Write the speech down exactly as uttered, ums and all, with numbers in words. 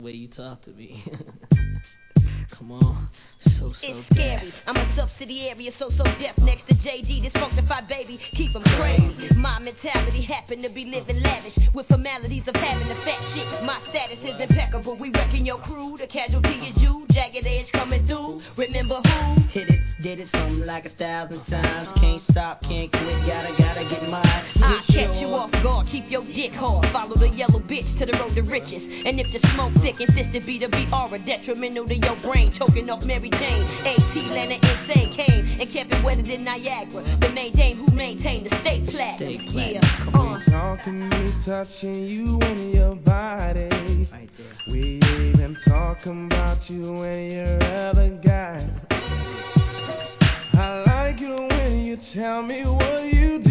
way you talk to me. Come on. So, so It's scary. I'm a subsidiary of so so deaf next to J D. This funkified baby, keep 'em crazy. My mentality happen to be living lavish with formalities of having the fat shit. My status is impeccable. We wrecking your crew. The casualty is you. Jagged edge coming through. Remember who? Hit it, did it something like a thousand times. Can't stop, can't quit, gotta, gotta get mine. I catch you off guard, keep your dick hard. Follow the yellow bitch to the road to riches. And if the smoke thick, insist to be the B R, detrimental to your brain. Choking off Mary Jane. AT Leonard Insane came and kept it wetter than Niagara. The main dame who maintained the state platinum. Stay Yeah, platinum. uh. Talking me, touching you and your body. Right there. We even talking about you and your other guy. I like it when you tell me what you do.